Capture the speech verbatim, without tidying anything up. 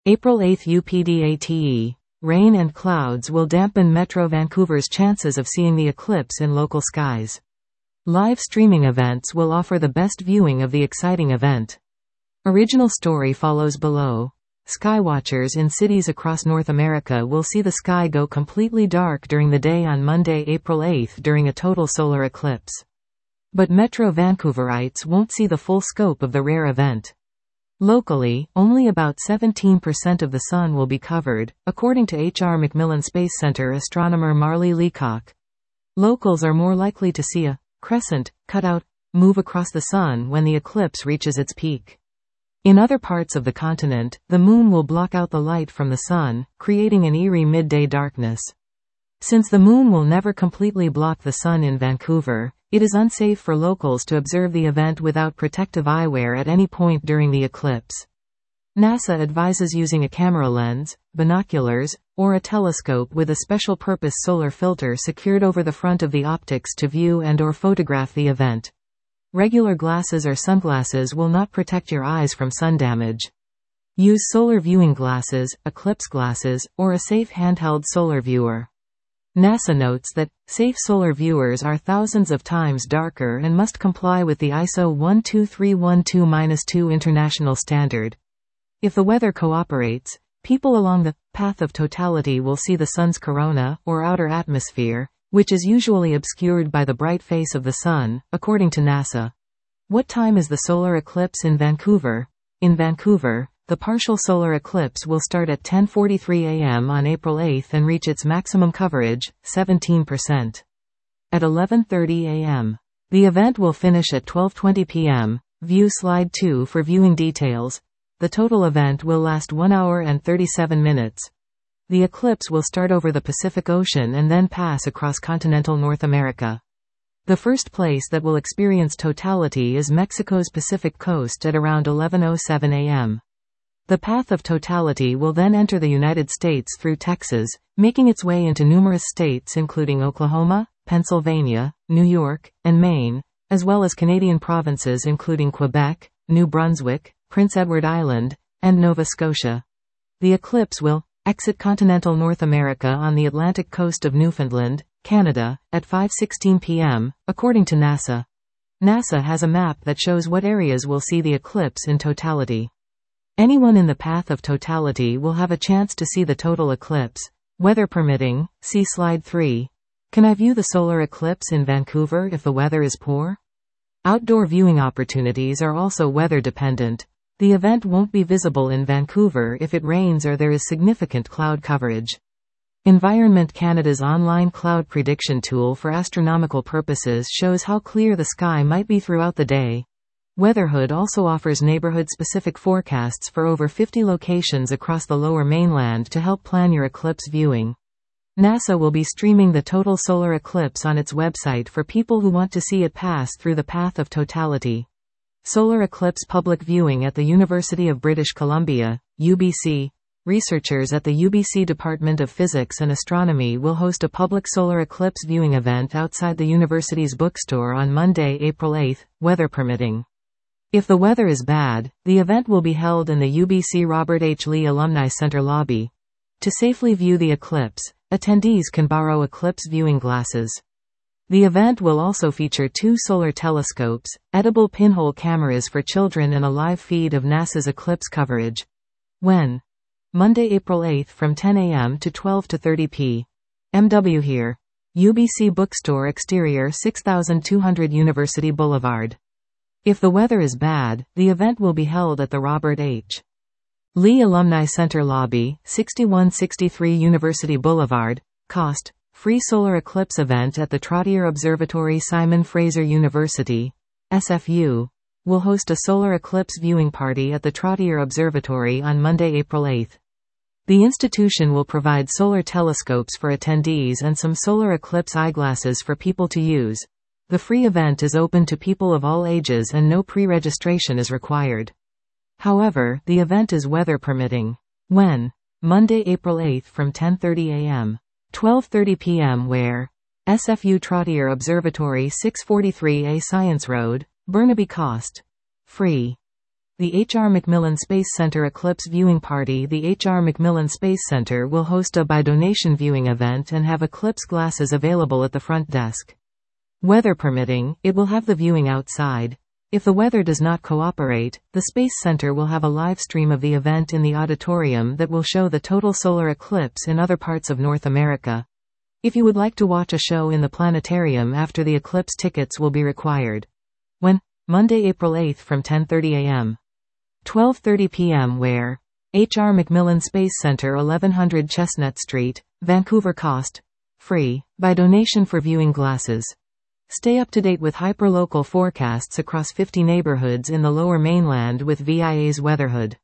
April eighth U P D A T E. Rain and clouds will dampen Metro Vancouver's chances of seeing the eclipse in local skies. Live streaming events will offer the best viewing of the exciting event. Original story follows below. Skywatchers in cities across North America will see the sky go completely dark during the day on Monday, April eighth during a total solar eclipse. But Metro Vancouverites won't see the full scope of the rare event. Locally, only about seventeen percent of the sun will be covered, according to H R MacMillan Space Center astronomer Marlee Leacock. Locals are more likely to see a crescent, cutout, move across the sun when the eclipse reaches its peak. In other parts of the continent, the moon will block out the light from the sun, creating an eerie midday darkness. Since the moon will never completely block the sun in Vancouver, it is unsafe for locals to observe the event without protective eyewear at any point during the eclipse. NASA advises using a camera lens, binoculars, or a telescope with a special purpose solar filter secured over the front of the optics to view and or photograph the event. Regular glasses or sunglasses will not protect your eyes from sun damage. Use solar viewing glasses, eclipse glasses, or a safe handheld solar viewer. NASA notes that safe solar viewers are thousands of times darker and must comply with the I S O one two three one two dash two international standard. If the weather cooperates, people along the path of totality will see the sun's corona, or outer atmosphere, which is usually obscured by the bright face of the sun, according to NASA. What time is the solar eclipse in Vancouver? In Vancouver, the partial solar eclipse will start at ten forty-three a m on April eighth and reach its maximum coverage, seventeen percent. At eleven thirty a m The event will finish at twelve twenty p m View slide two for viewing details. The total event will last one hour and thirty-seven minutes. The eclipse will start over the Pacific Ocean and then pass across continental North America. The first place that will experience totality is Mexico's Pacific coast at around eleven oh seven a m The path of totality will then enter the United States through Texas, making its way into numerous states including Oklahoma, Pennsylvania, New York, and Maine, as well as Canadian provinces including Quebec, New Brunswick, Prince Edward Island, and Nova Scotia. The eclipse will exit continental North America on the Atlantic coast of Newfoundland, Canada, at five sixteen p m, according to NASA. NASA has a map that shows what areas will see the eclipse in totality. Anyone in the path of totality will have a chance to see the total eclipse, weather permitting. See slide three. Can I view the solar eclipse in Vancouver if the weather is poor? Outdoor viewing opportunities are also weather dependent. The event won't be visible in Vancouver if it rains or there is significant cloud coverage. Environment Canada's online cloud prediction tool for astronomical purposes shows how clear the sky might be throughout the day. Weatherhood also offers neighborhood-specific forecasts for over fifty locations across the Lower Mainland to help plan your eclipse viewing. NASA will be streaming the total solar eclipse on its website for people who want to see it pass through the path of totality. Solar eclipse public viewing at the University of British Columbia, U B C. Researchers at the U B C Department of Physics and Astronomy will host a public solar eclipse viewing event outside the university's bookstore on Monday, April eighth, weather permitting. If the weather is bad, the event will be held in the U B C Robert H. Lee Alumni Center lobby. To safely view the eclipse, attendees can borrow eclipse viewing glasses. The event will also feature two solar telescopes, edible pinhole cameras for children and a live feed of NASA's eclipse coverage. When? Monday, April eighth from ten a m to twelve thirty p m W here. U B C Bookstore exterior six thousand two hundred University Boulevard. If the weather is bad, the event will be held at the Robert H. Lee Alumni Center lobby, sixty-one sixty-three University Boulevard. Cost: free solar eclipse event at the Trottier Observatory. Simon Fraser University, S F U, will host a solar eclipse viewing party at the Trottier Observatory on Monday, April eighth. The institution will provide solar telescopes for attendees and some solar eclipse eyeglasses for people to use. The free event is open to people of all ages and no pre-registration is required. However, the event is weather permitting. When? Monday, April eighth from ten thirty a m twelve thirty p m Where? S F U Trottier Observatory, six forty-three A Science Road, Burnaby. Cost: free. The H R MacMillan Space Center Eclipse Viewing Party. The H R MacMillan Space Center will host a by-donation viewing event and have eclipse glasses available at the front desk. Weather permitting, it will have the viewing outside. If the weather does not cooperate, the Space Center will have a live stream of the event in the auditorium that will show the total solar eclipse in other parts of North America. If you would like to watch a show in the planetarium after the eclipse, tickets will be required. When? Monday, April eighth from ten thirty a m twelve thirty p m Where? H R MacMillan Space Center, eleven hundred Chestnut Street, Vancouver. Cost? Free, by donation for viewing glasses. Stay up to date with hyperlocal forecasts across fifty neighborhoods in the Lower Mainland with V I A's Weatherhood.